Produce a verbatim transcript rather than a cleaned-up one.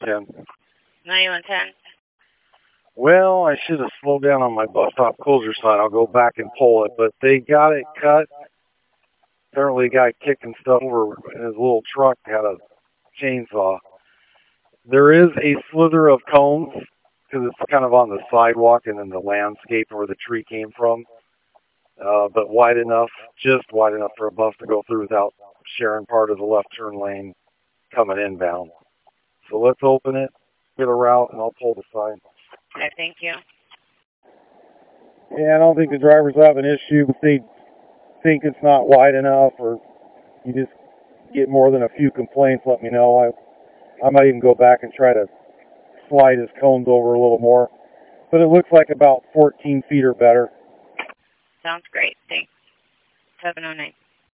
ten. ninety-one ten. Well, I should have slowed down on my bus stop closure sign. I'll go back and pull it, but they got it cut. Apparently, the guy kicking stuff over in his little truck had a chainsaw. There is a slither of cones because it's kind of on the sidewalk and in the landscape where the tree came from, uh, but wide enough, just wide enough for a bus to go through without sharing part of the left turn lane coming inbound. So let's open it, get a route, and I'll pull the sign. Okay, thank you. Yeah, I don't think the drivers have an issue, but they think it's not wide enough, or you just get more than a few complaints, let me know. I, I might even go back and try to slide his cones over a little more. But it looks like about fourteen feet or better. Sounds great. Thanks. seven oh nine.